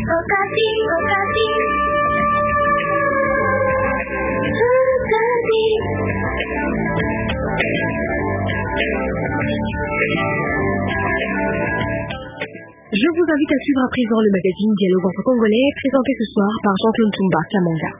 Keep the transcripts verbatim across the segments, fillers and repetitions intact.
Je vous invite à suivre à présent le magazine Dialogue entre Congolais, présenté ce soir par Jean-Claude Tumba Kamanga.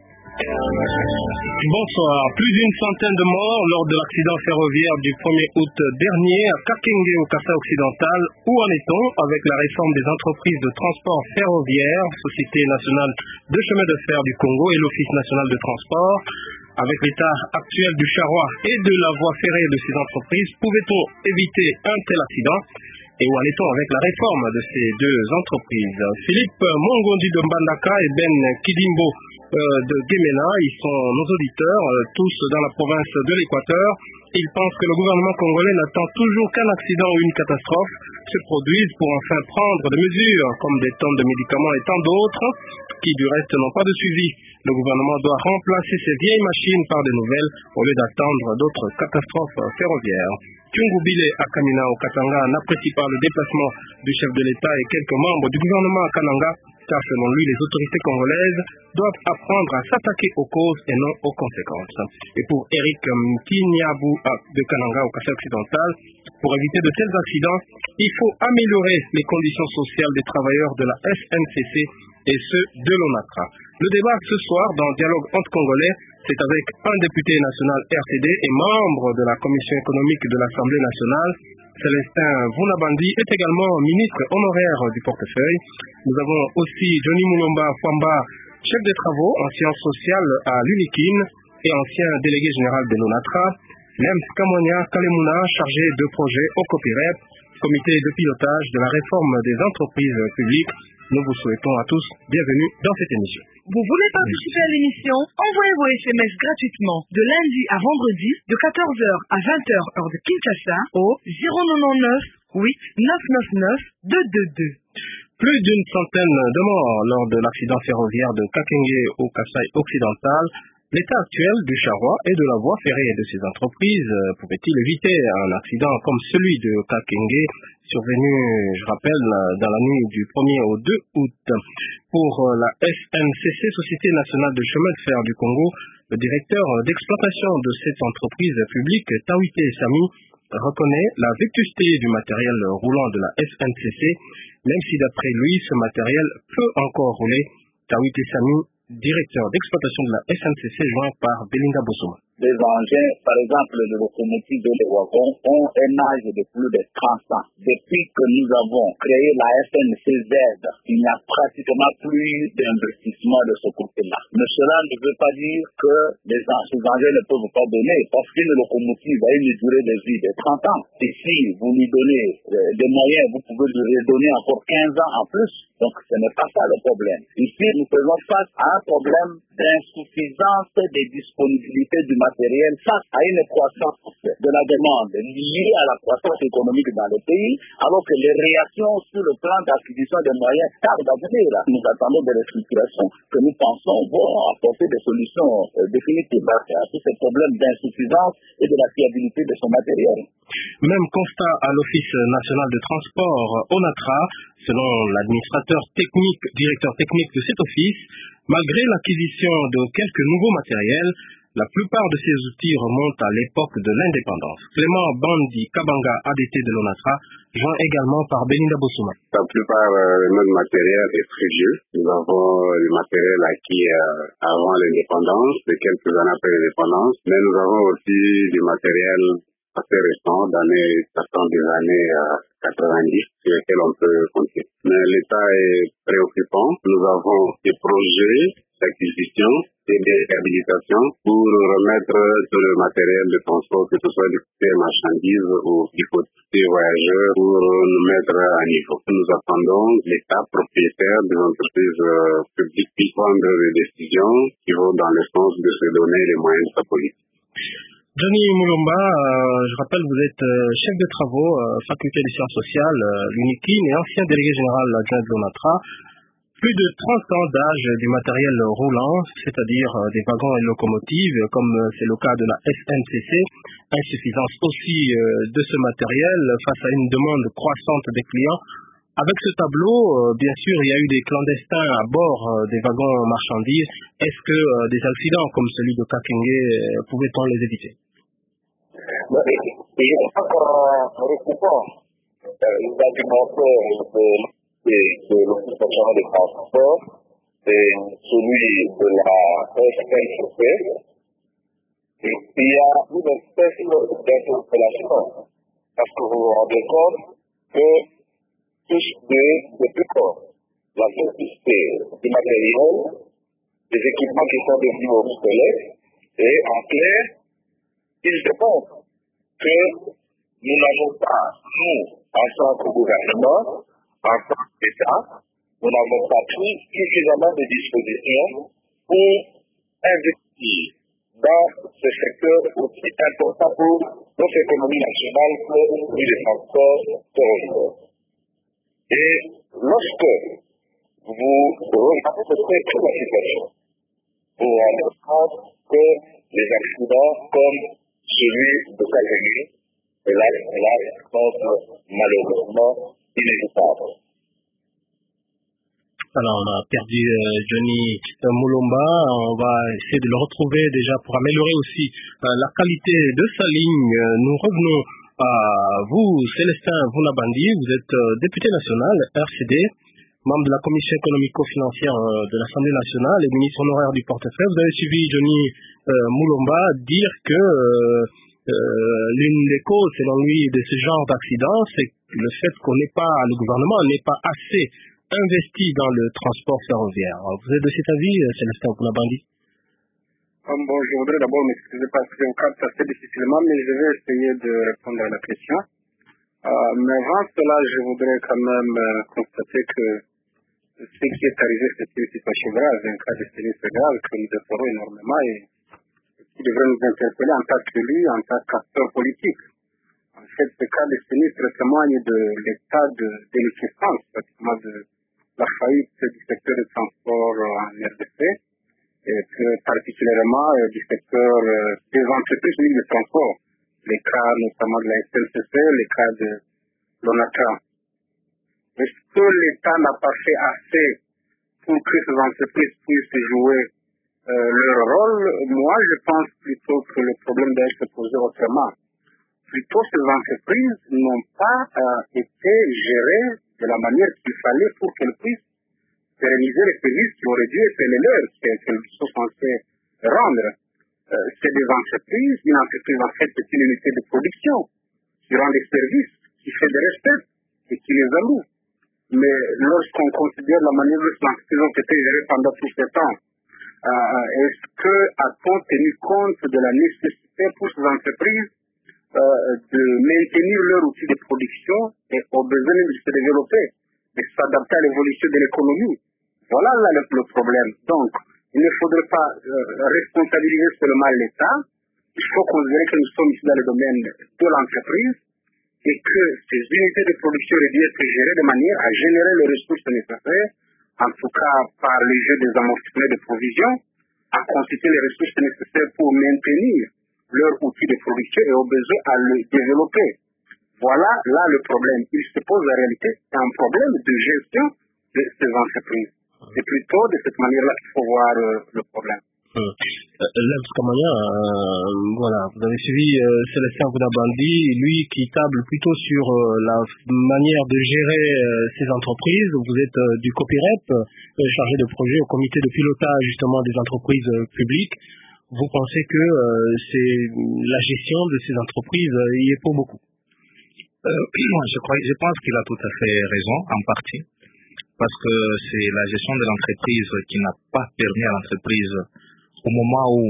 Bonsoir. Plus d'une centaine de morts lors de l'accident ferroviaire du premier août dernier à Kakenge au Kassai occidental. Où en est-on avec la réforme des entreprises de transport ferroviaire, Société nationale de chemin de fer du Congo et l'Office national de transport? Avec l'état actuel du charroi et de la voie ferrée de ces entreprises, pouvait-on éviter un tel accident? Et où en est-on avec la réforme de ces deux entreprises? Philippe Mongondi de Mbandaka et Ben Kidimbo euh, de Gemena, ils sont nos auditeurs, euh, tous dans la province de l'Équateur. Ils pensent que le gouvernement congolais n'attend toujours qu'un accident ou une catastrophe se produise pour enfin prendre des mesures, comme des tonnes de médicaments et tant d'autres, qui du reste n'ont pas de suivi. Le gouvernement doit remplacer ces vieilles machines par de nouvelles au lieu d'attendre d'autres catastrophes ferroviaires. Tungubile Akamina au Katanga n'apprécie pas le déplacement du chef de l'État et quelques membres du gouvernement à Kananga, car selon lui, les autorités congolaises doivent apprendre à s'attaquer aux causes et non aux conséquences. Et pour Eric Mkinyabu de Kananga au Kassai occidental, pour éviter de tels accidents, il faut améliorer les conditions sociales des travailleurs de la S N C C et ceux de l'ONATRA. Le débat ce soir dans Dialogue entre Congolais, c'est avec un député national R T D et membre de la Commission économique de l'Assemblée nationale. Célestin Vunabandi est également ministre honoraire du portefeuille. Nous avons aussi Johnny Mulomba Fwamba, chef des travaux en sciences sociales à l'UNIKIN et ancien délégué général de l'ONATRA. Lems Kamonia Kalemuna, chargé de projet au COPIREP, comité de pilotage de la réforme des entreprises publiques. Nous vous souhaitons à tous bienvenue dans cette émission. Vous voulez participer à l'émission? Envoyez vos S M S gratuitement de lundi à vendredi de quatorze heures à vingt heures heure de Kinshasa au zéro neuf huit neuf neuf neuf deux deux deux. Plus d'une centaine de morts lors de l'accident ferroviaire de Kakenge au Kassai occidental. L'état actuel du charroi et de la voie ferrée de ces entreprises pouvait-il éviter un accident comme celui de Kakenge, survenu, je rappelle, dans la nuit du premier au deux août? Pour la S N C C, Société nationale de chemin de fer du Congo, le directeur d'exploitation de cette entreprise publique, Tawite Sami, reconnaît la vétusté du matériel roulant de la S N C C, même si d'après lui, ce matériel peut encore rouler. Tawite Sami, directeur d'exploitation de la S N C C, joint par Belinda Bosoma. Les engins, par exemple, de locomotives de les wagons, ont un âge de plus de trente ans. Depuis que nous avons créé la S N C Z, il n'y a pratiquement plus d'investissement de ce côté-là. Mais cela ne veut pas dire que les ces engins ne peuvent pas donner, parce qu'une locomotive a une durée de vie de trente ans. Et si vous lui donnez des moyens, vous pouvez lui donner encore quinze ans en plus. Donc ce n'est pas ça le problème. Ici, nous faisons face à un problème d'insuffisance des disponibilités du matériel face à une croissance de la demande liée à la croissance économique dans le pays, alors que les réactions sur le plan d'acquisition des moyens tardent à venir. Nous attendons des restructurations que nous pensons vont apporter des solutions euh, définitives à tous ces problèmes d'insuffisance et de la fiabilité de son matériel. Même constat à l'Office national de transport ONATRA, selon l'administrateur technique, directeur technique de cet office. Malgré l'acquisition de quelques nouveaux matériels, la plupart de ces outils remontent à l'époque de l'indépendance. Clément Bandi Kabanga, A D T de l'ONATRA, joint également par Belinda Bosoma. La plupart euh, de notre matériel est très vieux. Nous avons du matériel acquis euh, avant l'indépendance, de quelques années après l'indépendance, mais nous avons aussi du matériel assez récent, d'années, datant des années euh, quatre-vingt-dix, sur lesquels on peut compter. Mais l'état est préoccupant. Nous avons des projets d'acquisition et de réhabilitation pour remettre tout le matériel de transport, que ce soit du côté marchandises ou du côté voyageurs, pour nous mettre à niveau. Nous attendons l'État propriétaire des entreprises euh, publiques qui prendre des décisions qui vont dans le sens de se donner les moyens de sa politique. Johnny Mulomba, euh, je rappelle, vous êtes euh, chef de travaux, euh, faculté des sciences sociales, euh, l'UNIKIN et ancien délégué général adjoint de l'ONATRA. Plus de trente ans d'âge du matériel roulant, c'est-à-dire euh, des wagons et locomotives, comme euh, c'est le cas de la S N C C. Insuffisance aussi euh, de ce matériel face à une demande croissante des clients. Avec ce tableau, euh, bien sûr, il y a eu des clandestins à bord euh, des wagons marchandises. Est-ce que euh, des accidents comme celui de Kakenge, euh, pouvaient-on les éviter? Ben, je crois qu'en recoupant euh, les argumentaires de, de, de l'Office national des transports et celui de la S N C F, il y a une espèce d'interpellation. Parce que vous vous rendez compte que tous deux, depuis quand la simplicité du matériel, des équipements qui sont devenus obsolètes, et en clair, il demande que nous n'avons pas, nous, en tant que gouvernement, en tant qu'État, nous n'avons pas pris suffisamment de dispositions pour investir dans ce secteur aussi important pour notre économie nationale que celui des transports ferroviaires. Et lorsque vous regardez de près toute la situation, vous vous rendez compte que les accidents comme celui de Kakenge, hélas, hélas, sont malheureusement inévitables. Alors, on a perdu euh, Johnny Mulumba. On va essayer de le retrouver déjà pour améliorer aussi euh, la qualité de sa ligne. Euh, nous revenons à vous, Célestin Vunabandi. Vous êtes euh, député national, R C D, membre de la commission économico-financière euh, de l'Assemblée nationale et ministre honoraire du portefeuille. Vous avez suivi Johnny euh, Mulumba dire que euh, euh, l'une des causes, selon lui, de ce genre d'accident, c'est le fait qu'on n'est pas, le gouvernement n'est pas assez investi dans le transport ferroviaire. Vous êtes de cet avis, Célestin Vunabandi? Um, bon, je voudrais d'abord m'excuser parce que je me capte assez difficilement, mais je vais essayer de répondre à la question. Euh, mais avant cela, je voudrais quand même euh, constater que ce qui est arrivé, c'est une situation grave, un cas de sinistre grave que nous déplorons énormément et qui devrait nous interpeller en tant qu'élu, en tant qu'acteur politique. En fait, ce cas de sinistre témoigne de l'état de déliquescence, pratiquement de la faillite du secteur de transport en R D C, et plus particulièrement euh, du secteur euh, des entreprises de transport, les cas notamment de la S N C F, les cas de l'ONATRA. Est-ce que l'État n'a pas fait assez pour que ces entreprises puissent jouer euh, leur rôle? Moi, je pense plutôt que le problème doit être posé autrement. Plutôt, ces entreprises n'ont pas euh, été gérées de la manière qu'il fallait pour qu'elles puissent pérenniser les services qui auraient dû être les leurs, qu'elles sont censées rendre. Euh, c'est des entreprises, une entreprise en fait c'est une unité de production qui rend des services, qui fait des recettes et qui les alloue. Mais lorsqu'on considère la manière dont les entreprises ont été gérées pendant tout ce temps, euh, est-ce que a-t-on tenu compte de la nécessité pour ces entreprises euh, de maintenir leur outil de production et au besoin de se développer, de s'adapter à l'évolution de l'économie? Voilà là le, le problème. Donc, il ne faudrait pas euh, responsabiliser seulement l'État. Il faut considérer que nous sommes ici dans le domaine de l'entreprise et que ces unités de production auraient dû être gérées de manière à générer les ressources nécessaires, en tout cas par le jeu des amortissements de provision, à constituer les ressources nécessaires pour maintenir leur outil de production et au besoin à le développer. Voilà là le problème. Il se pose en réalité un problème de gestion de ces entreprises. C'est plutôt de cette manière-là qu'il faut voir euh, le problème. Hum. Euh, Lev Kamanya, euh, voilà, vous avez suivi euh, Célestin Vunabandi, lui qui table plutôt sur euh, la manière de gérer euh, ces entreprises. Vous êtes euh, du COPIREP, euh, chargé de projet au comité de pilotage justement des entreprises euh, publiques. Vous pensez que euh, c'est la gestion de ces entreprises euh, y est pour beaucoup? euh, je, crois, je pense qu'il a tout à fait raison, en partie, parce que c'est la gestion de l'entreprise qui n'a pas permis à l'entreprise, au moment où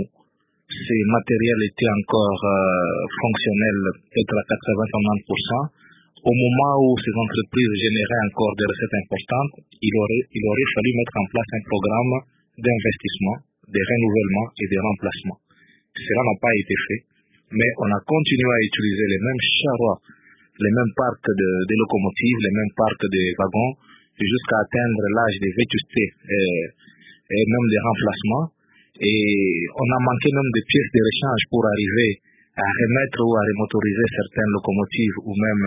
ces matériels étaient encore euh, fonctionnels, peut-être à quatre-vingts à quatre-vingt-dix pour cent, au moment où ces entreprises généraient encore des recettes importantes, il aurait, il aurait fallu mettre en place un programme d'investissement, de renouvellement et de remplacement. Cela n'a pas été fait, mais on a continué à utiliser les mêmes charrois, les mêmes parcs de, de locomotives, les mêmes parcs de wagons, jusqu'à atteindre l'âge de vétusté et, et même des remplacements. Et on a manqué même de pièces de rechange pour arriver à remettre ou à remotoriser certaines locomotives ou même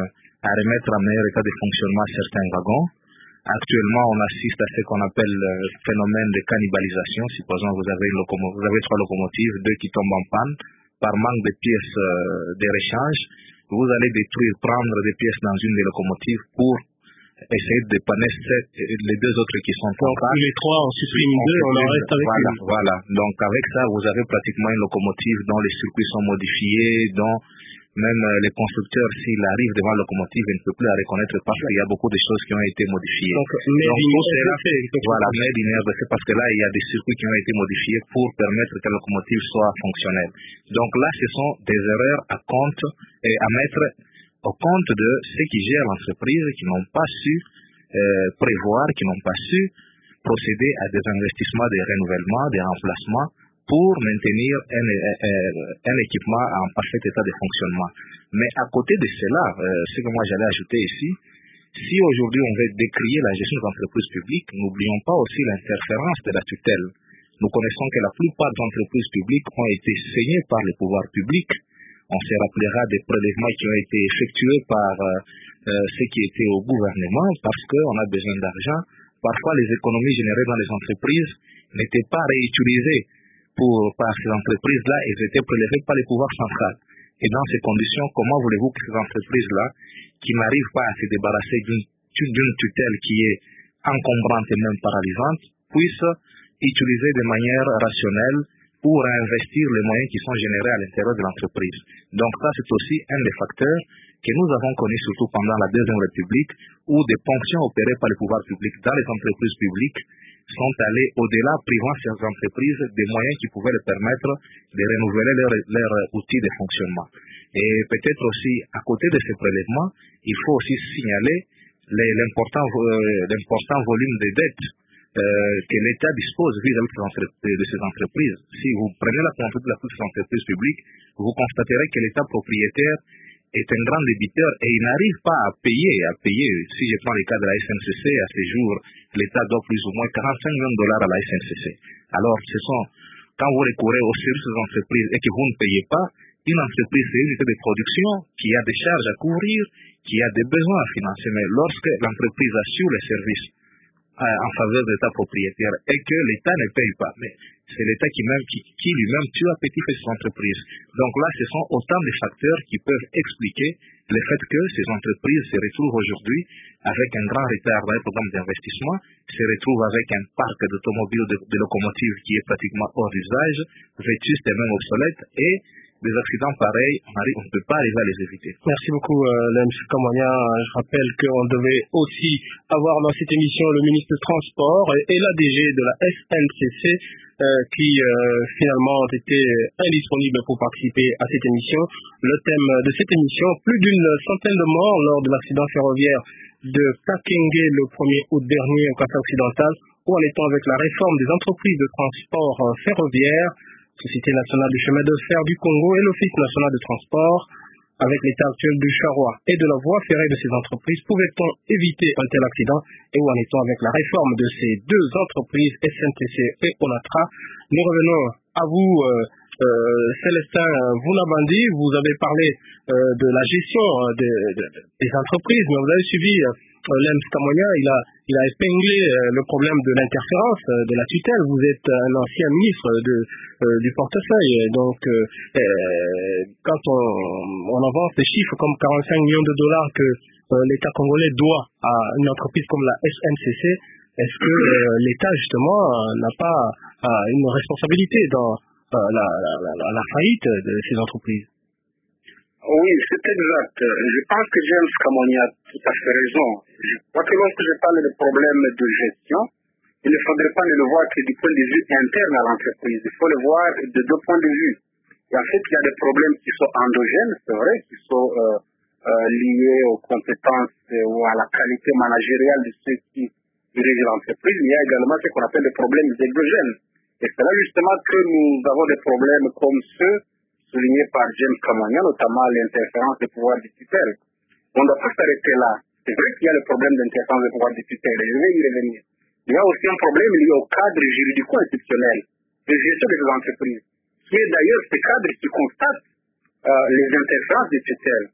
à remettre en meilleur état de fonctionnement certains wagons. Actuellement, on assiste à ce qu'on appelle le phénomène de cannibalisation. Supposons que vous avez, une locomo- vous avez trois locomotives, deux qui tombent en panne par manque de pièces euh, de rechange. Vous allez détruire, prendre des pièces dans une des locomotives pour essayer de dépanner les deux autres qui sont en panne. Les trois, on supprime deux, on en reste avec voilà, une. Voilà. Donc avec ça, vous avez pratiquement une locomotive dont les circuits sont modifiés, dont même euh, les constructeurs, s'ils arrivent devant la locomotive, ils ne peuvent plus la reconnaître parce qu'il y a beaucoup de choses qui ont été modifiées. Donc, made in R D C. Voilà, made in R D C, parce que là, il y a des circuits qui ont été modifiés pour permettre que la locomotive soit fonctionnelle. Donc là, ce sont des erreurs à compte et à mettre au compte de ceux qui gèrent l'entreprise, qui n'ont pas su euh, prévoir, qui n'ont pas su procéder à des investissements, des renouvellements, des remplacements pour maintenir un, un, un équipement en parfait état de fonctionnement. Mais à côté de cela, euh, ce que moi j'allais ajouter ici, si aujourd'hui on veut décrier la gestion des entreprises publiques, n'oublions pas aussi l'interférence de la tutelle. Nous connaissons que la plupart des entreprises publiques ont été saignées par les pouvoirs publics. On se rappellera des prélèvements qui ont été effectués par euh, euh, ceux qui étaient au gouvernement parce qu'on a besoin d'argent. Parfois, les économies générées dans les entreprises n'étaient pas réutilisées pour, par ces entreprises-là, elles étaient prélevées par les pouvoirs centraux. Et dans ces conditions, comment voulez-vous que ces entreprises-là, qui n'arrivent pas à se débarrasser d'une, d'une tutelle qui est encombrante et même paralysante, puissent utiliser de manière rationnelle pour réinvestir les moyens qui sont générés à l'intérieur de l'entreprise. Donc ça, c'est aussi un des facteurs que nous avons connus surtout pendant la Deuxième République, où des ponctions opérées par les pouvoirs publics dans les entreprises publiques sont allées au-delà, privant ces entreprises des moyens qui pouvaient leur permettre de renouveler leurs leur outils de fonctionnement. Et peut-être aussi, à côté de ces prélèvements, il faut aussi signaler les, l'important, euh, l'important volume de dettes Euh, que l'État dispose vis-à-vis de, de ces entreprises. Si vous prenez la compte de la toutes ces entreprises publiques, vous constaterez que l'État propriétaire est un grand débiteur et il n'arrive pas à payer, à payer. Si je prends le cas de la S N C C, à ce jour, l'État doit plus ou moins quarante-cinq millions de dollars à la S N C C. Alors, ce sont, quand vous recourez aux services des entreprises et que vous ne payez pas, une entreprise, c'est une unité de production qui a des charges à couvrir, qui a des besoins à financer. Mais lorsque l'entreprise assure les services en faveur de l'État propriétaire et que l'État ne paye pas. Mais c'est l'État qui, même, qui, qui lui-même tue à petit feu ces entreprises. Donc là, ce sont autant de facteurs qui peuvent expliquer le fait que ces entreprises se retrouvent aujourd'hui avec un grand retard dans les programmes d'investissement, se retrouvent avec un parc d'automobiles, de, de locomotives qui est pratiquement hors d'usage, vétuste et même obsolète, et des accidents pareils, on ne peut pas arriver à les éviter. Merci beaucoup, euh, Lems Kamania. Je rappelle qu'on devait aussi avoir dans cette émission le ministre des Transports et, et l'A D G de la S N C C euh, qui euh, finalement ont été indisponibles pour participer à cette émission. Le thème de cette émission, plus d'une centaine de morts lors de l'accident ferroviaire de Kakenge le premier août dernier au Kassai occidental. Où en est-on avec la réforme des entreprises de transport euh, ferroviaire, Société nationale du chemin de fer du Congo et l'Office national de transport, avec l'état actuel du charroi et de la voie ferrée de ces entreprises, pouvait-on éviter un tel accident? Et où en est-on avec la réforme de ces deux entreprises, S N T C et ONATRA? Nous revenons à vous, euh, euh, Célestin Vounabandi. Vous avez parlé euh, de la gestion euh, de, de, des entreprises, mais vous avez suivi euh, Lems Kamania, il a, il a épinglé euh, le problème de l'interférence, euh, de la tutelle. Vous êtes un ancien ministre de, euh, du portefeuille. Donc, euh, euh, quand on, on avance des chiffres comme quarante-cinq millions de dollars que euh, l'État congolais doit à une entreprise comme la S N C C, est-ce que euh, l'État, justement, euh, n'a pas euh, une responsabilité dans euh, la, la, la, la faillite de ces entreprises? Oui, c'est exact. Je pense que James Kamoni a tout à fait raison. Je crois que lorsque je parle de problèmes de gestion, il ne faudrait pas le voir que du point de vue interne à l'entreprise. Il faut le voir de deux points de vue. Et en fait, il y a des problèmes qui sont endogènes, c'est vrai, qui sont euh, euh, liés aux compétences euh, ou à la qualité managériale de ceux qui dirigent l'entreprise. Il y a également ce qu'on appelle des problèmes exogènes. Et c'est là justement que nous avons des problèmes comme ceux souligné par James Kamania, notamment l'interférence des pouvoirs du tutelle. On ne doit pas s'arrêter là. C'est vrai qu'il y a le problème d'interférence des pouvoirs du tutelle, et je vais y revenir. Il y a aussi un problème lié au cadre juridico-institutionnel de gestion des entreprises. Mais d'ailleurs, ces cadres qui constatent euh, les interférences des tutelles.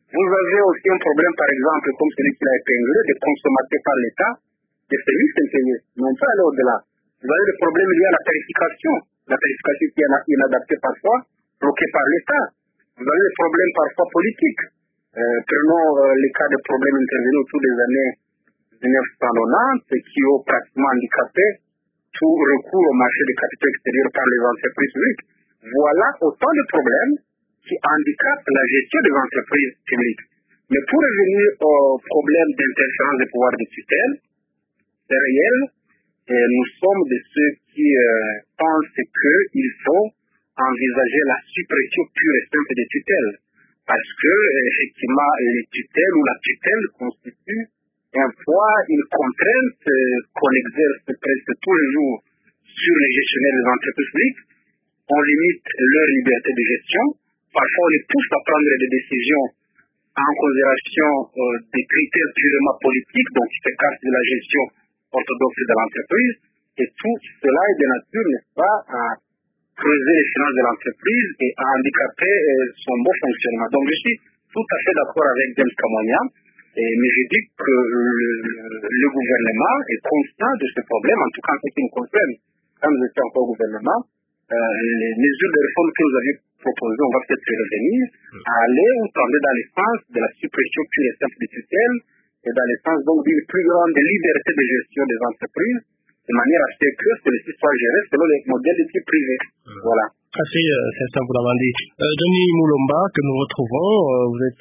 Vous avez aussi un problème, par exemple, comme celui qui l'a épinglé, de consommateur par l'État, des services impayés. Non pas aller au-delà. Vous avez des problèmes liés à la tarification. La tarification qui est inadaptée parfois, bloquée par l'État. Vous avez des problèmes parfois politiques. Euh, prenons euh, les cas de problèmes intervenus autour des années mille neuf cent quatre-vingt-dix qui ont pratiquement handicapé tout recours au marché des capitaux extérieurs par les entreprises publiques. Voilà autant de problèmes qui handicapent la gestion des entreprises publiques. Mais pour revenir au problème d'interférence des pouvoirs de tutelle, c'est réel, et nous sommes de ceux qui euh, pensent qu'il faut envisager la suppression pure et simple des tutelles. Parce que, effectivement, les tutelles ou la tutelle constituent un poids, une contrainte euh, qu'on exerce presque tous les jours sur les gestionnaires des entreprises publiques. On limite leur liberté de gestion. Parfois, on les pousse à prendre des décisions en considération euh, des critères purement politiques, donc qui s'écartent de la gestion orthodoxe de l'entreprise. Et tout cela est de nature, n'est-ce pas, à creuser les finances de l'entreprise et à handicaper euh, son bon fonctionnement. Donc, je suis tout à fait d'accord avec James Kamonia, et, mais je dis que le, le gouvernement est conscient de ce problème, en tout cas en ce qui me concerne. Quand vous étiez encore au gouvernement, euh, les mesures de réforme que vous avez proposées, on va peut-être y revenir, à aller ou tendre dans le sens de la suppression pure et simple des tutelles et dans le sens donc d'une plus grande liberté de gestion des entreprises, de manière à ce que celles-ci soient gérées selon les modèles de type privé. Mmh. Voilà. Merci, euh, c'est ça, vous l'avez dit. Euh, Johnny Moulomba, que nous retrouvons, euh, vous êtes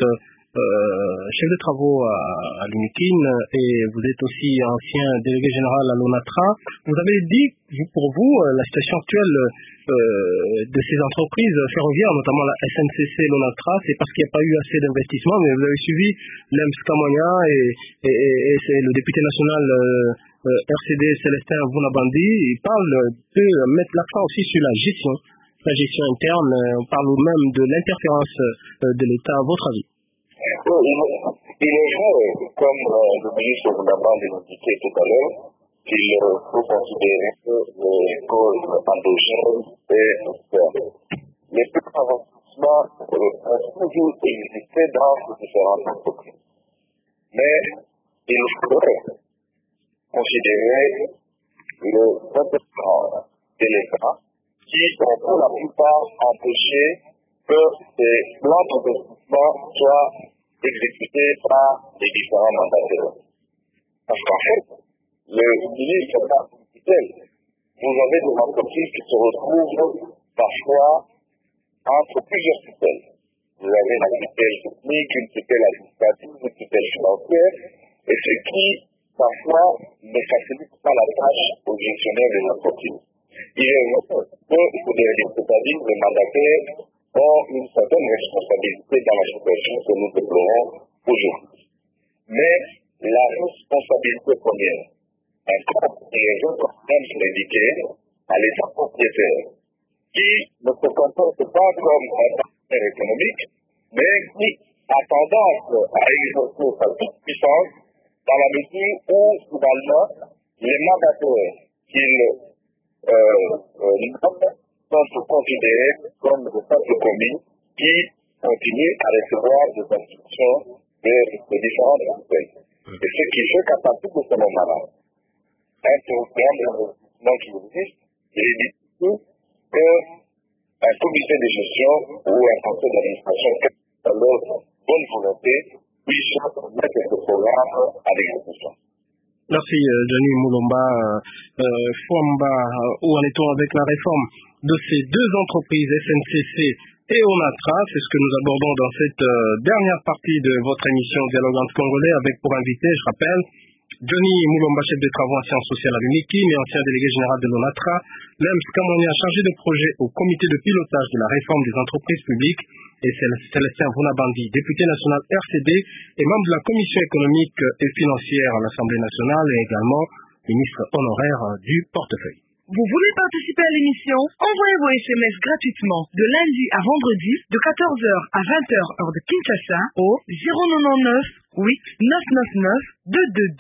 euh, chef de travaux à, à l'U N I C I N et vous êtes aussi ancien délégué général à l'ONATRA. Vous avez dit, vous, pour vous, euh, la situation actuelle euh, de ces entreprises ferroviaires, notamment la S N C C et l'ONATRA, c'est parce qu'il n'y a pas eu assez d'investissement, mais vous avez suivi Lems Kamonia et, et, et, et c'est le député national euh, euh, R C D Célestin Vounabandi. Il parle de mettre l'accent aussi sur la gestion, la gestion interne. On parle même de l'interférence de l'État. À votre avis? Oui, il est vrai, comme euh, le ministre Vounabandi l'indiquait tout à l'heure, qu'il faut considérer les causes endogènes et externes. Les plus d'investissement ont toujours existé dans ces différentes entreprises. Mais il faudrait considérer le interférence de l'État qui ont pour la plupart empêché que ces plans d'investissement soient exécutés par les différents mandataires. Parce qu'en fait, le ministre de la tutelle, vous avez des entreprises qui se retrouvent parfois entre plusieurs tutelles. Vous avez la tutelle technique, une tutelle administrative, une tutelle financière, et ce qui, parfois, ne facilite pas la tâche aux gestionnaires des entreprises. Il est vrai que, c'est-à-dire les mandataires ont une certaine responsabilité dans la situation que nous déplorons aujourd'hui. Mais la responsabilité première, encore les autres même indiqués à l'État propriétaire, qui ne se comporte pas comme un partenaire économique, mais qui a tendance à exercer sa toute puissance dans la mesure où, finalement, les mandataires qu'il euh, euh, sont considérés comme des simples commis qui continuent à recevoir des instructions de, de différentes entités. Et ce qui fait qu'à partir de ce moment-là, un programme d'investissement qui existe, il est difficile qu'un comité de gestion ou un conseil d'administration, à leur bonne volonté, puisse mettre ce programme à l'exécution. Merci, Johnny Moulomba. Euh, Fouamba, où en est-on avec la réforme de ces deux entreprises, S N C C et ONATRA? C'est ce que nous abordons dans cette euh, dernière partie de votre émission Dialogue entre Congolais, avec pour invité, je rappelle, Johnny Moulomba, chef de travaux en sciences sociales à l'U N I C I N et ancien délégué général de l'ONATRA, Lems Kamonia, chargé de projet au comité de pilotage de la réforme des entreprises publiques, et Célestin Vounabandi, député national R C D et membre de la commission économique et financière à l'Assemblée nationale et également ministre honoraire du portefeuille. Vous voulez participer à l'émission? Envoyez vos S M S gratuitement de lundi à vendredi de quatorze heures à vingt heures heure de Kinshasa au zéro neuf neuf huit neuf neuf neuf deux deux deux.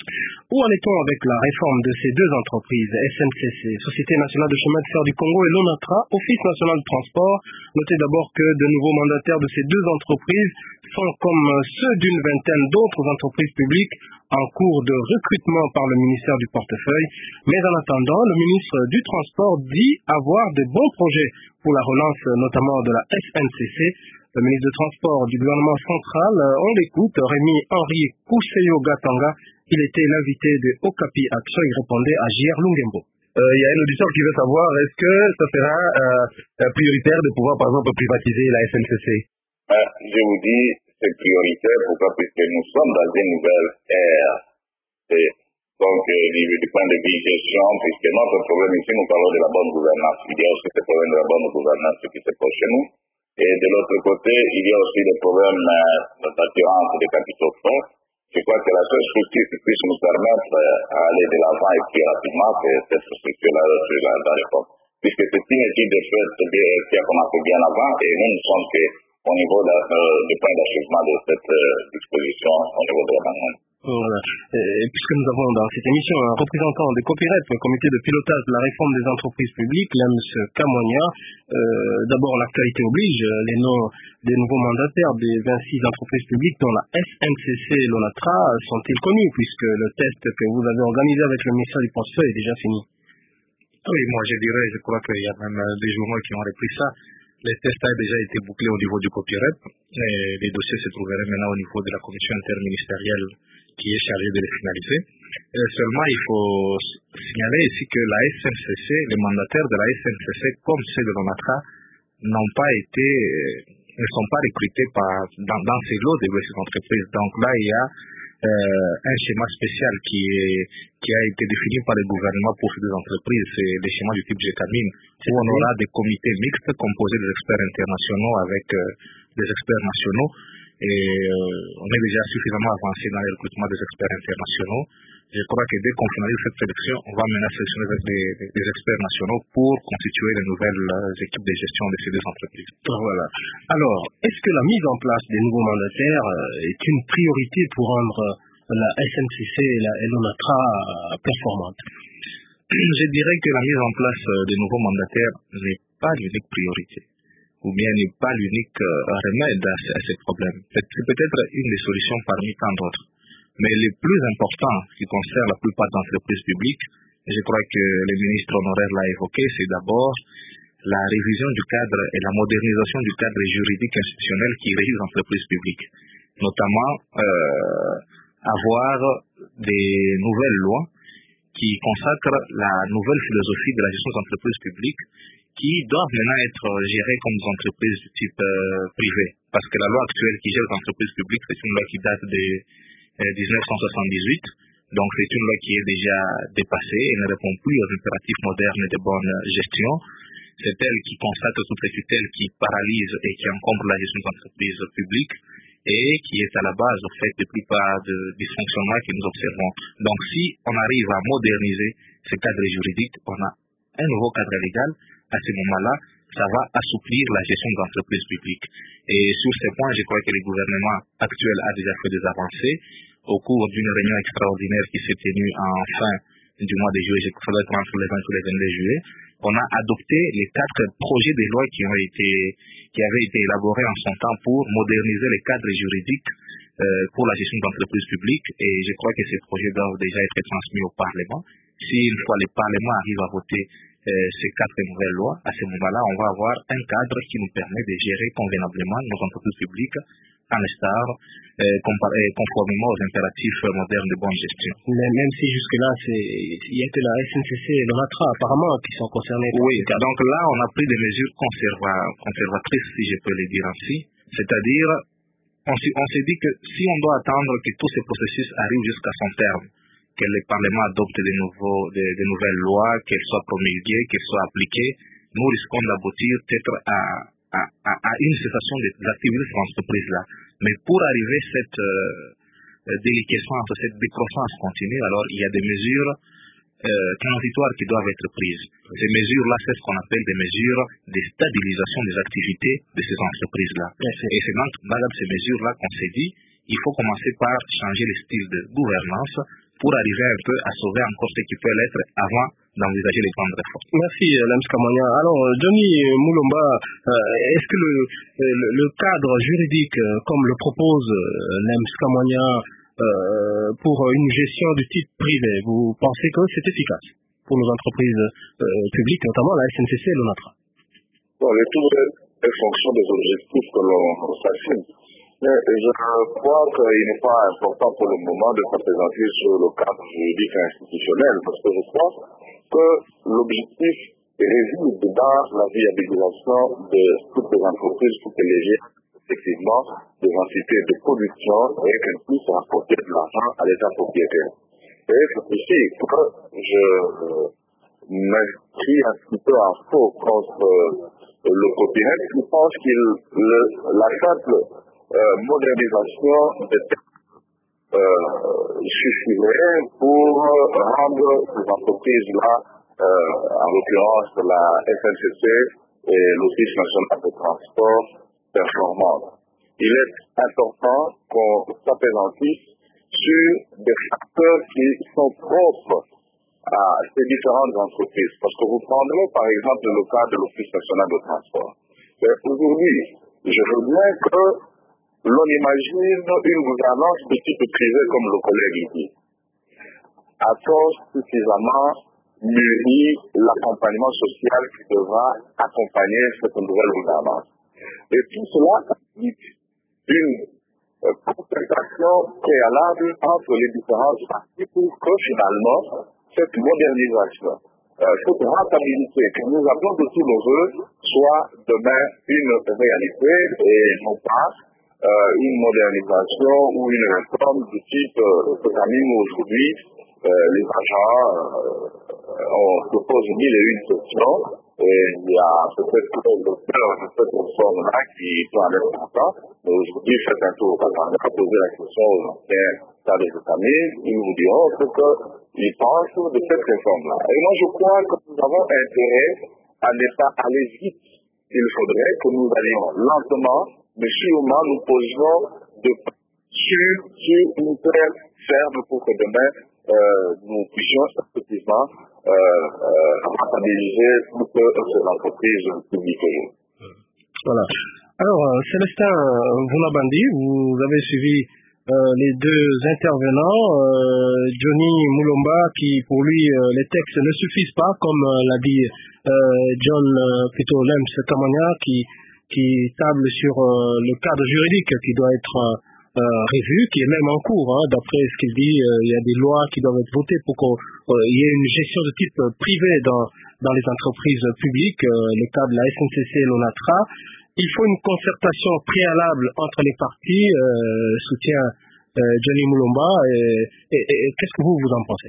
Où en est-on avec la réforme de ces deux entreprises, S N C C, Société nationale de chemin de fer du Congo, et l'ONATRA, Office national de transport? Notez d'abord que de nouveaux mandataires de ces deux entreprises sont comme ceux d'une vingtaine d'autres entreprises publiques en cours de recrutement par le ministère du Portefeuille. Mais en attendant, le ministre du Transport dit avoir de bons projets pour la relance notamment de la S N C C. Le ministre du Transport du gouvernement central, on l'écoute, Rémi Henri Kousseyo Gatanga. Il était l'invité de Okapi Action. Il répondait à J R Lungembo. Il euh, y a un auditeur qui veut savoir, est-ce que ça sera euh, prioritaire de pouvoir, par exemple, privatiser la S N C C? euh, Je vous dis, c'est prioritaire. Pourquoi? Puisque nous sommes dans une nouvelle ère. Et donc, euh, du point de vue gestion, puisque notre problème ici, nous parlons de la bonne gouvernance. Il y a aussi le problème de la bonne gouvernance qui se pose chez nous. Et de l'autre côté, il y a aussi le problème euh, d'assurance des capitaux forts. Je crois que la seule structure qui puisse nous permettre d'aller de l'avant et plus rapidement, c'est cette structure-là sur la, la réforme. Puisque c'est une étude de fait qui a commencé bien avant, et nous ne sommes qu'au niveau de, euh, du point d'achèvement de cette euh, disposition au niveau de la banque. Voilà. Et puisque nous avons dans cette émission un représentant des COPIREP, le comité de pilotage de la réforme des entreprises publiques, là, M. Kamonia, euh, d'abord l'actualité oblige, les noms des nouveaux mandataires des vingt-six entreprises publiques dont la S N C C et l'ONATRA sont-ils connus, puisque le test que vous avez organisé avec le ministère du Portefeuille est déjà fini? Oui, moi je dirais, je crois qu'il y a même des journaux qui ont repris ça. Les tests ont déjà été bouclés au niveau du COPIREP et les dossiers se trouveraient maintenant au niveau de la commission interministérielle qui est chargée de les finaliser. Et seulement, il faut signaler ici que la S N C C, les mandataires de la S N C C, comme ceux de l'ONATRA, n'ont pas été, ne sont pas recrutés par, dans, dans ces lots de ces entreprises. Donc là, il y a euh, un schéma spécial qui, est, qui a été défini par le gouvernement pour ces deux entreprises. C'est le schéma du type G C A M I N, où on aura des comités mixtes composés des experts internationaux avec euh, des experts nationaux. Et euh, on est déjà suffisamment avancé dans le recrutement des experts internationaux. Je crois que dès qu'on finalise cette sélection, on va maintenant sélectionner des, des, des experts nationaux pour constituer les nouvelles euh, équipes de gestion de ces deux entreprises. Voilà. Alors, est-ce que la mise en place des nouveaux mandataires euh, est une priorité pour rendre euh, la S N C C et la l'ONATRA euh, performantes? Je dirais que la mise en place euh, des nouveaux mandataires n'est pas l'unique priorité, ou bien n'est pas l'unique euh, remède à, à ces problèmes. C'est peut-être une des solutions parmi tant d'autres. Mais le plus important qui concerne la plupart des entreprises publiques, je crois que le ministre honoraire l'a évoqué, c'est d'abord la révision du cadre et la modernisation du cadre juridique institutionnel qui régit les entreprises publiques. Notamment, euh, avoir des nouvelles lois qui consacrent la nouvelle philosophie de la gestion des entreprises publiques qui doivent maintenant être gérées comme des entreprises du type euh, privé. Parce que la loi actuelle qui gère les entreprises publiques, c'est une loi qui date de euh, dix-neuf cent soixante-dix-huit. Donc c'est une loi qui est déjà dépassée et ne répond plus aux impératifs modernes de bonne gestion. C'est elle qui constate toutes les tutelles qui paralysent et qui encombrent la gestion des entreprises publiques et qui est à la base, en fait, de plupart de dysfonctionnements que nous observons. Donc si on arrive à moderniser ce cadre juridique, on a un nouveau cadre légal. À ce moment-là, ça va assouplir la gestion des entreprises publiques. Et sur ce point, je crois que le gouvernement actuel a déjà fait des avancées. Au cours d'une réunion extraordinaire qui s'est tenue en fin du mois de juillet, ça doit être entre le vingt et le vingt-deux juillet, on a adopté les quatre projets de loi qui ont été, qui avaient été élaborés en son temps pour moderniser les cadres juridiques euh, pour la gestion des entreprises publiques. Et je crois que ces projets doivent déjà être transmis au Parlement. Si une fois le Parlement arrive à voter euh, ces quatre nouvelles lois, à ce moment-là, on va avoir un cadre qui nous permet de gérer convenablement nos entreprises publiques en l'instar, euh, conformément aux impératifs modernes de bonne gestion. Mais même si jusque-là, il n'y a que la S N C C et l'ONATRA apparemment qui sont concernés. Oui, donc là, on a pris des mesures conserva conservatrices, si je peux le dire ainsi. C'est-à-dire, on, on s'est dit que si on doit attendre que tous ces processus arrivent jusqu'à son terme, que le Parlement adopte de, nouveaux, de, de nouvelles lois, qu'elles soient promulguées, qu'elles soient appliquées, nous risquons d'aboutir peut-être à, à, à, à une cessation des activités de ces entreprises-là. Mais pour arriver à cette euh, déliquescence, cette décroissance continue, alors il y a des mesures euh, transitoires qui doivent être prises. Ces mesures-là, c'est ce qu'on appelle des mesures de stabilisation des activités de ces entreprises-là. Et c'est dans, dans ces mesures-là qu'on s'est dit, il faut commencer par changer le style de gouvernance pour arriver un peu à sauver encore ce qui peut l'être avant d'envisager les grandes réformes. Merci, Lems Kamanya. Alors, Johnny Moulomba, euh, est-ce que le, le, le cadre juridique, euh, comme le propose euh, Lems Kamanya, euh, pour une gestion du type privé, vous pensez que c'est efficace pour nos entreprises euh, publiques, notamment la S N C C et l'ONATRA? Bon, le tout est fonction des objectifs que l'on s'assigne. Mais je crois qu'il n'est pas important pour le moment de s'appesantir sur le cadre juridique et institutionnel, parce que je crois que l'objectif réside dans la viabilisation de toutes les entreprises, toutes les légères, effectivement, des entités de production et qu'elles puissent rapporter de l'argent à l'État propriétaire. Et c'est ici que je m'inscris un petit peu en faux contre le copyright qui pense que la simple euh, modernisation des textes euh, suffirait pour rendre ces entreprises-là, euh, en l'occurrence la S N C C et l'Office national de transport, performantes. Il est important qu'on s'appesantisse sur des facteurs qui sont propres à ces différentes entreprises. Parce que vous prendrez par exemple le cas de l'Office national de transport. Aujourd'hui, je veux bien que l'on imagine une gouvernance de type privé comme le collègue dit. A-t-on suffisamment mûri l'accompagnement social qui devra accompagner cette nouvelle gouvernance? Et tout cela implique une euh, concertation préalable entre les différentes parties pour que finalement cette modernisation, euh, cette rentabilité que nous avons de tous nos voeux soit demain une réalité et non pas euh, une modernisation ou une réforme du type euh, que j'anime aujourd'hui. Euh, les agents, euh, on se pose mille et une questions et il y a peut-être l'auteur de cette réforme-là qui peut en être content, mais aujourd'hui faites un tour au Canada, posez la question aux anciens cadres de famille, ils vous diront ce qu'ils pensent de cette réforme-là. Et moi je crois que nous avons intérêt à ne pas aller vite. Il faudrait que nous allions lentement, mais sûrement nous posions de sur, sur une terre ferme pour que demain Euh, nous puissions effectivement euh, euh, rentabiliser toutes ces entreprises publiques. Voilà. Alors, euh, Célestin Vounabandi, vous avez suivi euh, les deux intervenants, euh, Johnny Moulomba, qui pour lui, euh, les textes ne suffisent pas, comme euh, l'a dit euh, John, euh, plutôt Lems Kamanya, qui, qui table sur euh, le cadre juridique qui doit être euh, Euh, revue, qui est même en cours, hein, d'après ce qu'il dit, euh, il y a des lois qui doivent être votées pour qu'il euh, y ait une gestion de type euh, privé dans, dans les entreprises publiques, euh, le cas de la S N C C et l'ONATRA. Il faut une concertation préalable entre les parties, euh, soutient euh, Johnny Moulomba, et, et, et, et qu'est-ce que vous, vous en pensez?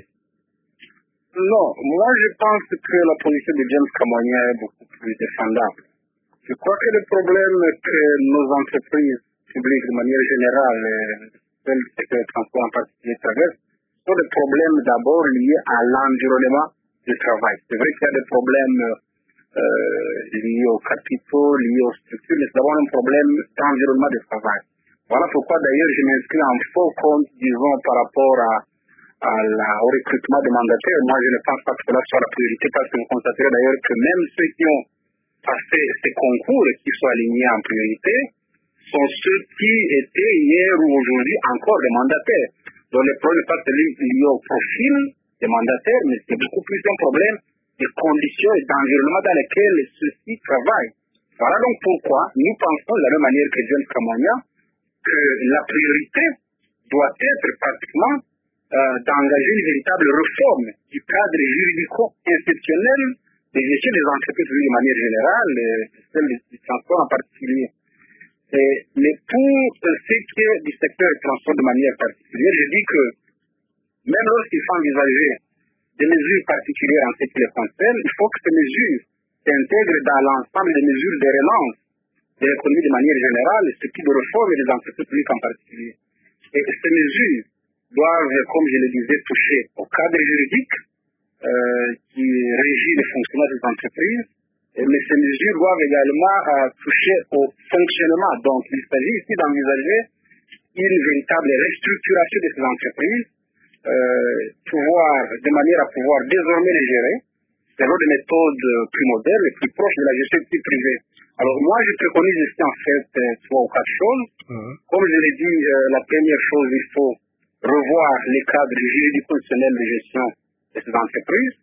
Non, moi je pense que la position de James Kamanya est beaucoup plus défendable. Je crois que le problème que nos entreprises publiques de manière générale, celles du secteur du transport en particulier traversent, sont des problèmes d'abord liés à l'environnement du travail. C'est vrai qu'il y a des problèmes euh, liés aux capitaux, liés aux structures, mais c'est d'abord un problème d'environnement du travail. Voilà pourquoi d'ailleurs je m'inscris en faux compte, disons, par rapport à, à la, au recrutement des mandataires. Moi je ne pense pas que cela soit la priorité parce que vous constaterez d'ailleurs que même ceux qui ont passé ces concours et qui sont alignés en priorité, sont ceux qui étaient hier ou aujourd'hui encore des mandataires. Donc le problème n'est pas celui lié au profil des mandataires, mais c'est beaucoup plus un problème de conditions et d'environnement dans lesquels ceux-ci travaillent. Voilà donc pourquoi nous pensons de la même manière que John Kamanya que la priorité doit être pratiquement euh, d'engager une véritable réforme du cadre juridico-institutionnel de gestion des entreprises de manière générale, celle du transport en particulier. Et, mais pour ce qui est du secteur du transport de manière particulière, je dis que même lorsqu'il faut envisager des mesures particulières en ce qui les concerne, il faut que ces mesures s'intègrent dans l'ensemble des mesures de relance de l'économie de manière générale, ce qui de réforme des entreprises publiques en particulier. Et ces mesures doivent, comme je le disais, toucher au cadre juridique euh, qui régit le fonctionnement des entreprises, mais ces mesures doivent également euh, toucher au fonctionnement. Donc, il s'agit ici d'envisager une véritable restructuration de ces entreprises euh, pouvoir, de manière à pouvoir désormais les gérer selon des méthodes plus modernes et plus proches de la gestion du privée. Alors moi, je préconise ici en fait trois ou quatre choses. Mmh. Comme je l'ai dit, euh, la première chose, il faut revoir les cadres juridico-constitutionnels de gestion de ces entreprises.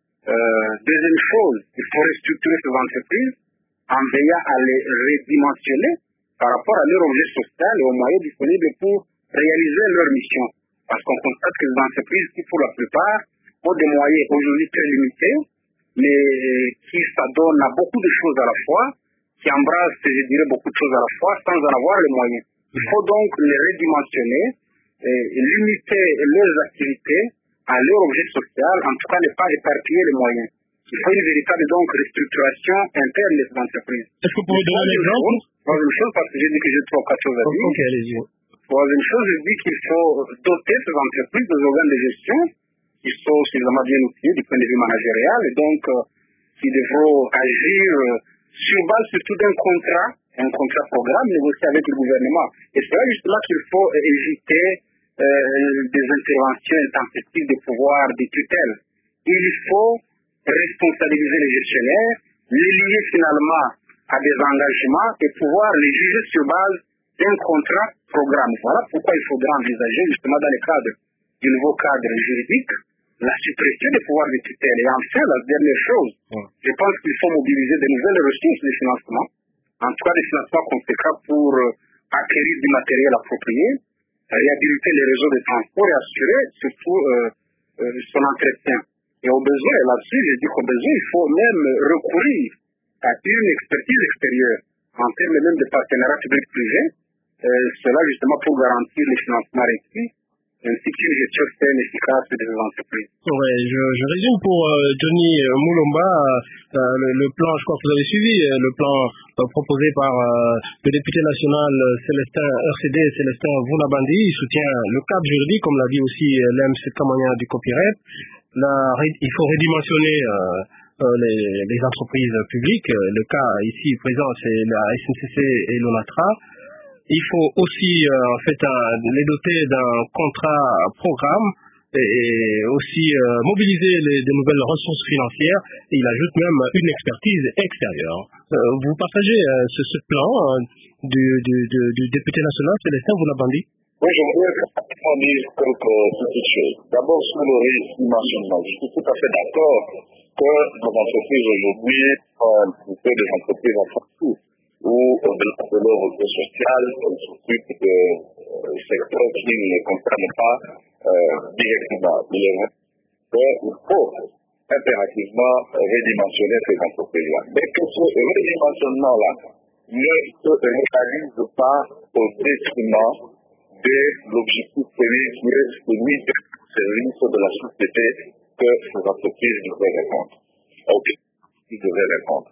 Euh, deuxième chose, il faut restructurer ces entreprises en veillant à les redimensionner par rapport à leur objet social et aux moyens disponibles pour réaliser leur mission. Parce qu'on constate que les entreprises qui, pour la plupart, ont des moyens aujourd'hui très limités, mais qui s'adonnent à beaucoup de choses à la fois, qui embrassent, je dirais, beaucoup de choses à la fois, sans en avoir les moyens. Il faut donc les redimensionner, et limiter leurs activités à leur objet social, en tout cas ne pas éparpiller les moyens. Il faut une véritable donc restructuration interne des entreprises. Est-ce que vous pouvez donner un exemple? Troisième chose, parce que j'ai dit que j'ai trois ou quatre choses à dire. Ok, allez-y. Troisième chose, je dis qu'il faut doter ces entreprises des organes de gestion qui sont suffisamment bien outillés du point de vue managérial et donc euh, qui devront agir euh, sur base surtout d'un contrat, un contrat programme négocié avec le gouvernement. Et c'est là justement qu'il faut euh, éviter euh, des interventions intempestives des pouvoirs des tutelles. Il faut responsabiliser les gestionnaires, les lier finalement à des engagements et pouvoir les juger sur base d'un contrat programme. Voilà pourquoi il faudra envisager justement dans le cadre du nouveau cadre juridique la suppression des pouvoirs de tutelle. Et enfin, la dernière chose, ouais. je pense qu'il faut mobiliser de nouvelles ressources de financement, en tout cas des financements conséquents pour euh, acquérir du matériel approprié, réhabiliter les réseaux de transport et assurer surtout euh, euh, son entretien. Et au besoin, et là-dessus, je dis qu'au besoin, il faut même recourir à une expertise extérieure, en termes même de partenariat public-privé, euh, cela justement pour garantir les financements requis, ainsi qu'une gestion saine et efficace des entreprises. Ouais, je, je résume pour euh, Johnny Moulomba, euh, le, le plan, je crois que vous avez suivi, euh, le plan euh, proposé par euh, le député national euh, Célestin R C D, Célestin Vounabandi. Il soutient le cadre juridique, comme l'a dit aussi euh, l'M C Kamania du copyright. La, il faut redimensionner euh, euh, les, les entreprises publiques. Le cas ici présent, c'est la S N C C et l'ONATRA. Il faut aussi euh, en fait un, les doter d'un contrat programme et, et aussi euh, mobiliser les, des nouvelles ressources financières. Et il ajoute même une expertise extérieure. Euh, vous partagez euh, ce, ce plan euh, du, du, du, du député national Célestin Vounabandi? Oui, je voudrais rapidement dire quelques petites choses. D'abord, sur le redimensionnement, je suis tout à fait d'accord que nos entreprises aujourd'hui sont plutôt des entreprises en partout, où de leur objet social, elles s'occupent de euh, secteurs qui ne les concernent pas euh, directement. Il est vrai qu'il faut impérativement redimensionner ces entreprises-là. Mais que ce redimensionnement-là ne se réalise pas au détriment de l'objectif premier qui est celui du service de la société que ces entreprises devraient répondre. Ok, ils devraient répondre.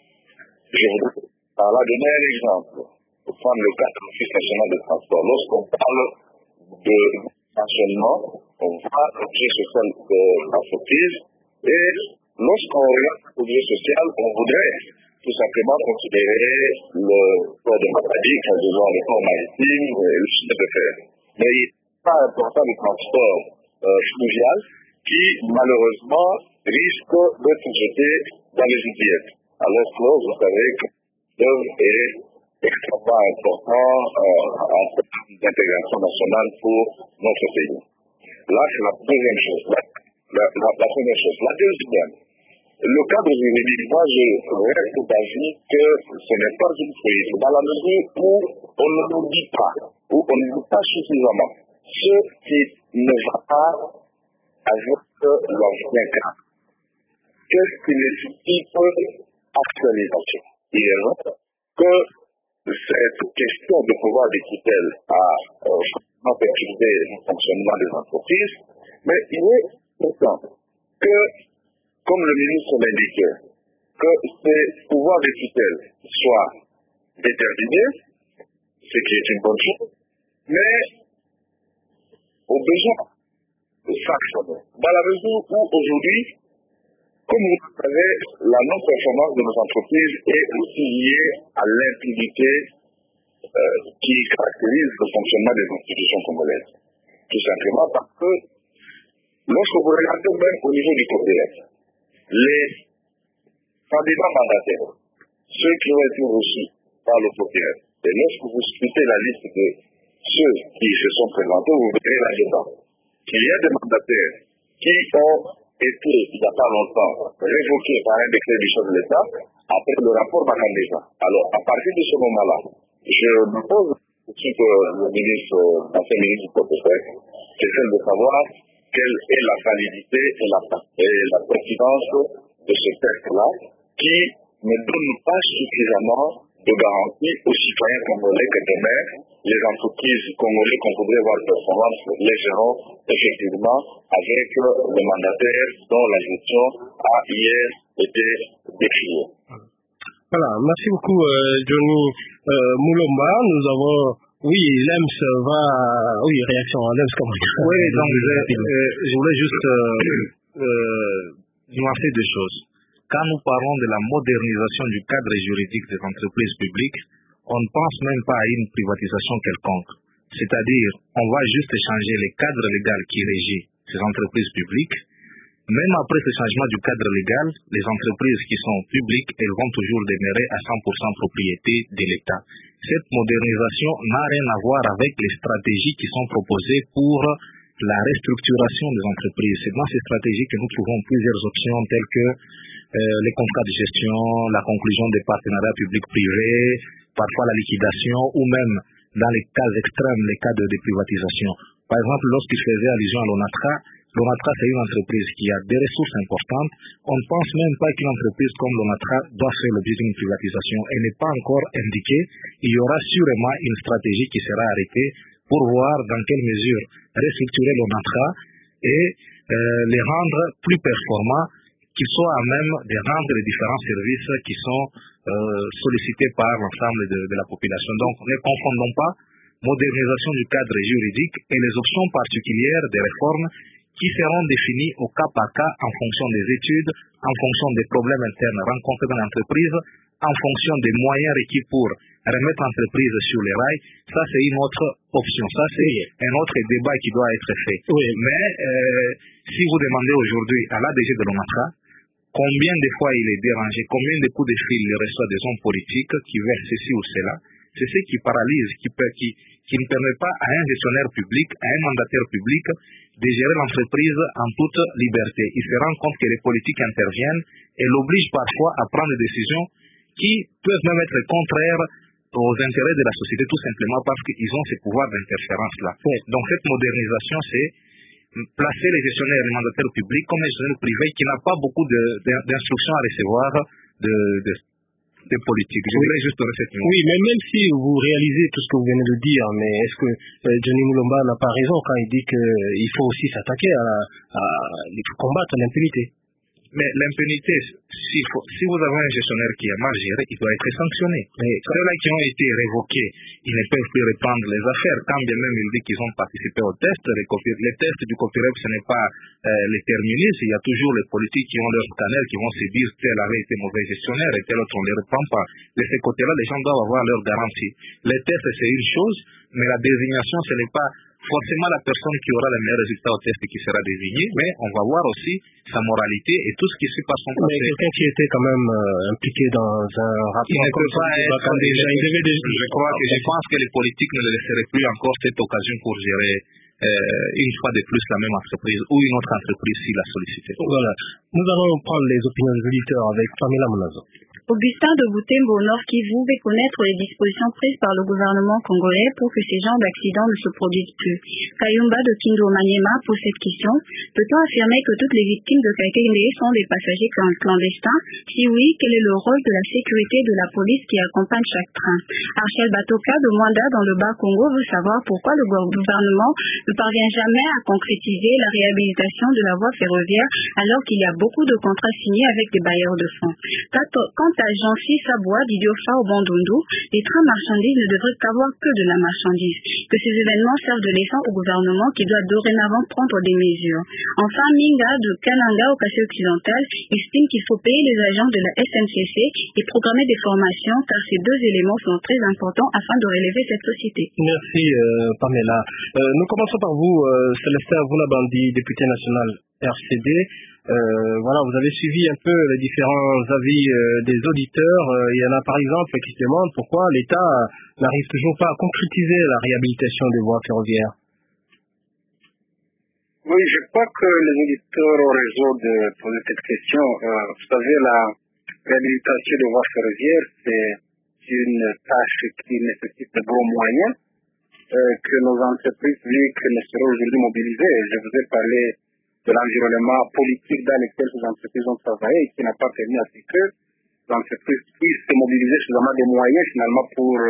Je voudrais par là donner un exemple. Pour prendre le cas de l'Office national de transport. Lorsqu'on parle de fonctionnement, on voit l'objet social de l'entreprise et lorsqu'on regarde l'objet social, on voudrait tout simplement considérer le port de Matadi, quasiment le port maritime et le chemin de fer. Mais il n'est pas important le transport euh, fluvial qui, malheureusement, risque d'être jeté dans les oubliettes. Alors que vous savez que l'œuvre est extrêmement important euh, en termes d'intégration nationale pour notre pays. Là, c'est la deuxième chose. La, la, la, la première chose. La deuxième, le cadre juridique, moi, je reste d'avis que ce n'est pas une prise. Dans la mesure où on ne nous dit pas, où on ne dit pas suffisamment ce qui ne va pas avec l'ancien cadre. Qu'est-ce qui nécessite actualisation? Il est vrai que cette question de pouvoir de tutelle a euh, perturbé le fonctionnement des entreprises, mais il est important que, comme le ministre l'indiquait, que ces pouvoirs de tutelle soient déterminés, ce qui est une bonne chose, mais au besoin de sanctionner. Dans la mesure où aujourd'hui, comme vous le savez, la non-performance de nos entreprises est aussi liée à l'impunité euh, qui caractérise le fonctionnement des institutions congolaises. Tout simplement parce que Lorsque vous regardez même au niveau du C O P E F, les candidats mandataires, ceux qui ont été reçus par le C O P E F, et lorsque vous scrutez la liste de ceux qui se sont présentés, vous verrez là-dedans qu'il y a des mandataires qui ont été, il n'y a pas longtemps, révoqués par un décret du chef de l'État après le rapport Bakandesa. Alors, à partir de ce moment-là, je me pose tout de suite le ministre, l'ancien ministre du C O P E F, c'est celle de savoir quelle est la validité et la, et la pertinence de ce texte-là qui ne donne pas suffisamment de garanties aux citoyens congolais que demain, les entreprises congolaises qu'on voudrait voir performantes les gérons effectivement avec le mandataire dont la gestion a hier été décriée. Voilà, merci beaucoup euh, Johnny euh, Moulomba. Nous avons, oui, l'E M S va, oui, réaction à l'E M S comment dire. Oui, donc je, euh, je voulais juste euh, euh, nuancer deux choses. Quand nous parlons de la modernisation du cadre juridique des entreprises publiques, on ne pense même pas à une privatisation quelconque. C'est-à-dire, on va juste changer le cadre légal qui régit ces entreprises publiques. Même après ce changement du cadre légal, les entreprises qui sont publiques, elles vont toujours demeurer à cent pour cent propriété de l'État. Cette modernisation n'a rien à voir avec les stratégies qui sont proposées pour la restructuration des entreprises. C'est dans ces stratégies que nous trouvons plusieurs options telles que euh, les contrats de gestion, la conclusion des partenariats publics-privés, parfois la liquidation ou même dans les cas extrêmes, les cas de déprivatisation. Par exemple, lorsqu'il faisait allusion à l'ONATRA, l'ONATRA c'est une entreprise qui a des ressources importantes. On ne pense même pas qu'une entreprise comme l'ONATRA doit faire l'objet d'une privatisation. Elle n'est pas encore indiquée. Il y aura sûrement une stratégie qui sera arrêtée pour voir dans quelle mesure restructurer l'ONATRA et euh, les rendre plus performants, qu'ils soient à même de rendre les différents services qui sont euh, sollicités par l'ensemble de, de la population. Donc, ne confondons pas modernisation du cadre juridique et les options particulières des réformes qui seront définies au cas par cas en fonction des études, en fonction des problèmes internes rencontrés dans l'entreprise, en fonction des moyens requis pour remettre l'entreprise sur les rails. Ça, c'est une autre option. Ça, c'est oui. un autre débat qui doit être fait. Oui. Mais euh, si vous demandez aujourd'hui à l'A D G de l'ONATRA combien de fois il est dérangé, combien de coups de fil il reçoit des hommes politiques qui veulent ceci ou cela, c'est ce qui paralyse, qui, qui, qui ne permet pas à un gestionnaire public, à un mandataire public de gérer l'entreprise en toute liberté. Il se rend compte que les politiques interviennent et l'obligent parfois à prendre des décisions qui peuvent même être contraires aux intérêts de la société, tout simplement parce qu'ils ont ce pouvoir d'interférence-là. Oui. Donc cette modernisation, c'est placer les gestionnaires et les mandataires publics comme un gestionnaire privé qui n'a pas beaucoup d'instructions à recevoir de, de, de politique. Je voulais juste donner cette nuance. Oui, mais même si vous réalisez tout ce que vous venez de dire, mais est-ce que euh, Johnny Moulomba n'a pas raison quand il dit qu'il faut aussi s'attaquer à, à, à combattre l'impunité? Mais l'impunité, si, si vous avez un gestionnaire qui a mal géré, il doit être sanctionné. Mais ceux-là qui ont été révoqués, ils ne peuvent plus reprendre les affaires. Quand bien même il dit qu'ils ont participé au test, les, les tests du copyright, ce n'est pas euh, les terminus. Il y a toujours les politiques qui ont leur scanner, qui vont se dire tel avait été mauvais gestionnaire et tel autre on ne les reprend pas. De ce côté-là, les gens doivent avoir leur garantie. Les tests, c'est une chose, mais la désignation, ce n'est pas forcément la personne qui aura le meilleur résultat au test qui sera désignée, mais on va voir aussi sa moralité et tout ce qui suit par son passé. Mais quelqu'un qui était quand même euh, impliqué dans un rapport... Il ne peut pas être... Déjà, il devait déjà, je crois que je pense que les politiques ne laisseraient plus encore cette occasion pour gérer euh, une fois de plus la même entreprise ou une autre entreprise s'il l'a sollicité. Voilà. Nous allons prendre les opinions des auditeurs avec Pamela Monazo. Augustin de Butembo, Nord Kivu, veut connaître les dispositions prises par le gouvernement congolais pour que ces genres d'accidents ne se produisent plus. Kayumba de Kindo Maniema pose cette question. Peut-on affirmer que toutes les victimes de Kakende sont des passagers clandestins? Si oui, quel est le rôle de la sécurité de la police qui accompagne chaque train? Archel Batoka de Mwanda dans le Bas-Congo veut savoir pourquoi le gouvernement ne parvient jamais à concrétiser la réhabilitation de la voie ferroviaire alors qu'il y a beaucoup de contrats signés avec des bailleurs de fonds. Quant à Jancy, Sabois, Didiofa ou Bandundu, les trains marchandises ne devraient qu'avoir que de la marchandise, que ces événements servent de leçon au gouvernement qui doit dorénavant prendre des mesures. Enfin, Minga de Kananga au Kassai occidental estime qu'il faut payer les agents de la S N C C et programmer des formations car ces deux éléments sont très importants afin de relever cette société. Merci euh, Pamela. Euh, nous commençons par vous, euh, Célestin Vounabandi, député national R C D. Euh, voilà, vous avez suivi un peu les différents avis euh, des auditeurs. Euh, il y en a par exemple qui se demandent pourquoi l'État n'arrive toujours pas à concrétiser la réhabilitation des voies ferroviaires. Oui, je crois que les auditeurs ont raison de poser cette question. Euh, vous savez, la réhabilitation des voies ferroviaires, c'est une tâche qui nécessite de gros moyens euh, que nos entreprises publiques ne seront aujourd'hui mobilisées. Je vous ai parlé de l'environnement politique dans lequel ces entreprises ont travaillé et qui n'a pas permis à ce que les entreprises puissent se mobiliser suffisamment de moyens finalement pour euh,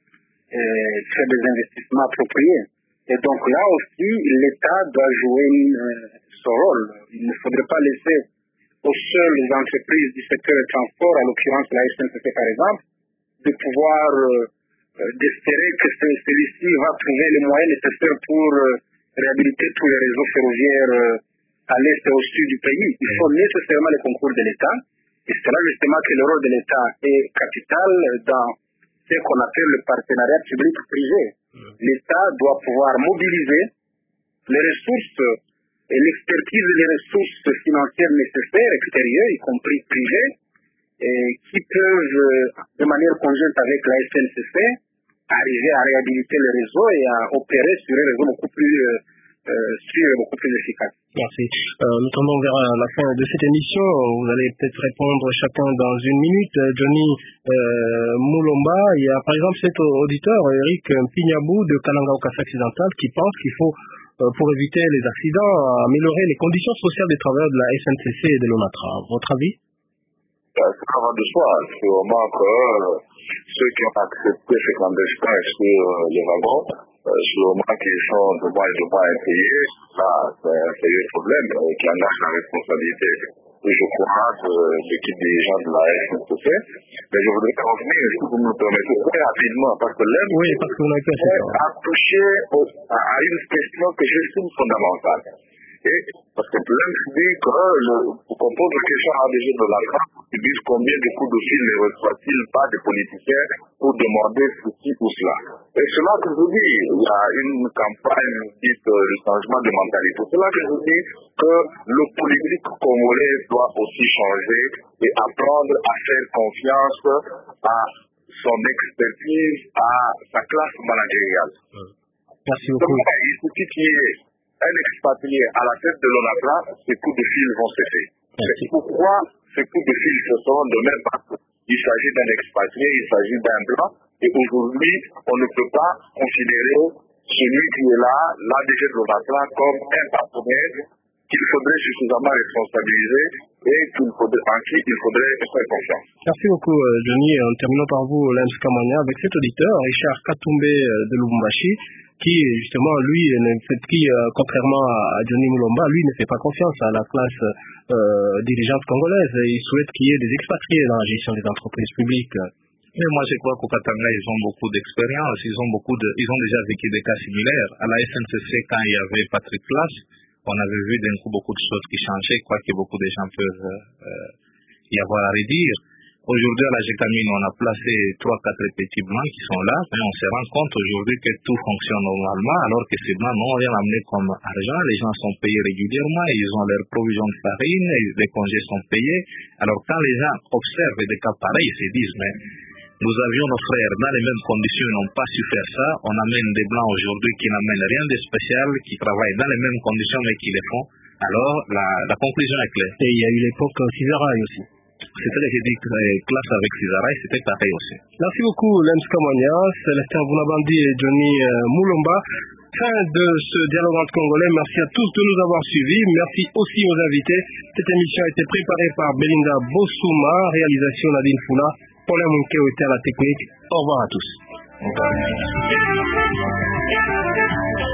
euh, faire des investissements appropriés. Et donc là aussi, l'État doit jouer euh, son rôle. Il ne faudrait pas laisser aux seules entreprises du secteur du transport, à l'occurrence la S N C C par exemple, de pouvoir euh, d'espérer que celui-ci va trouver les moyens nécessaires pour euh, réhabiliter tous les réseaux ferroviaires euh, à l'est et au sud du pays. Il faut nécessairement le concours de l'État. Et c'est là justement que le rôle de l'État est capital dans ce qu'on appelle le partenariat public-privé. L'État doit pouvoir mobiliser les ressources et l'expertise et les ressources financières nécessaires extérieures, y compris privées, et qui peuvent, de manière conjointe avec la S N C C, arriver à réhabiliter le réseau et à opérer sur un réseau beaucoup plus euh, sûr et beaucoup plus efficace. Merci. Euh, nous tendons vers la fin de cette émission. Vous allez peut-être répondre chacun dans une minute. Johnny euh, Moulomba, il y a par exemple cet auditeur, Eric Pignabou de Kananga au Kassai occidental, qui pense qu'il faut, euh, pour éviter les accidents, améliorer les conditions sociales des travailleurs de la S N C C et de l'ONATRA. Votre avis? C'est pas de soi. C'est vraiment que ceux qui ont accepté ces clandestins sur les wagons, sur le moment qu'ils sont de bas et de bas impayés, là, c'est un sérieux problème qui engage la responsabilité, je crois, de l'équipe dirigeante de la S N C C. Mais je voudrais revenir, si vous me permettez, très rapidement, parce que l'aide oui, parce qu'on a a touché à une question que j'estime fondamentale. Et parce que l'A M dit que, le, pour comprendre la question A D G de la France, ils disent combien de coups de fil ne reçoit-il pas des politiciens pour demander ceci ou cela. Et c'est là que je dis, il y a une campagne dite euh, le changement de mentalité. C'est là que je dis que le politique congolais doit aussi changer et apprendre à faire confiance à son expertise, à sa classe managériale. Merci beaucoup. Donc, il suffit qu'il y ait un expatrié à la tête de l'ONATRA, ces coups de fil vont cesser. C'est pourquoi ces coups de fil se seront de même parce qu'il s'agit d'un expatrié, il s'agit d'un blanc, et aujourd'hui, on ne peut pas considérer celui qui est là, l'A D G de l'ONATRA, comme un partenaire qu'il faudrait suffisamment responsabiliser et qu'il faudrait, en qui il faudrait faire confiance. Merci beaucoup, Johnny. En terminant par vous, Lens Kamania, avec cet auditeur, Richard Katumbe de Lubumbashi, qui justement, lui, ne fait, qui, euh, contrairement à Johnny Moulomba, lui ne fait pas confiance à la classe euh, dirigeante congolaise. Il souhaite qu'il y ait des expatriés dans la gestion des entreprises publiques. Mais moi, je crois qu'au Katanga, ils ont beaucoup d'expérience, ils ont beaucoup de, ils ont déjà vécu des cas similaires. À la S N C C, quand il y avait Patrick Place, on avait vu d'un coup beaucoup de choses qui changeaient. Je crois que beaucoup de gens peuvent euh, y avoir à redire. Aujourd'hui, à la Gécamine, on a placé trois, quatre petits blancs qui sont là, mais on se rend compte aujourd'hui que tout fonctionne normalement, alors que ces blancs n'ont rien amené comme argent. Les gens sont payés régulièrement, ils ont leurs provisions de farine, les congés sont payés. Alors quand les gens observent des cas pareils, ils se disent, mais nous avions nos frères dans les mêmes conditions, ils n'ont pas su faire ça. On amène des blancs aujourd'hui qui n'amènent rien de spécial, qui travaillent dans les mêmes conditions, mais qui les font. Alors, la, la conclusion est claire. Et il y a eu l'époque Cisaraï aussi. C'était que j'ai dit classe avec Cisaraï, c'était pareil aussi. Merci beaucoup, Lens Kamania, Célestin Vounabandi et Johnny euh, Moulomba. Fin de ce dialogue entre Congolais. Merci à tous de nous avoir suivis. Merci aussi aux invités. Cette émission a été préparée par Belinda Bossouma, réalisation Nadine Foula. Paulin Monkeo était à la technique. Au revoir à tous.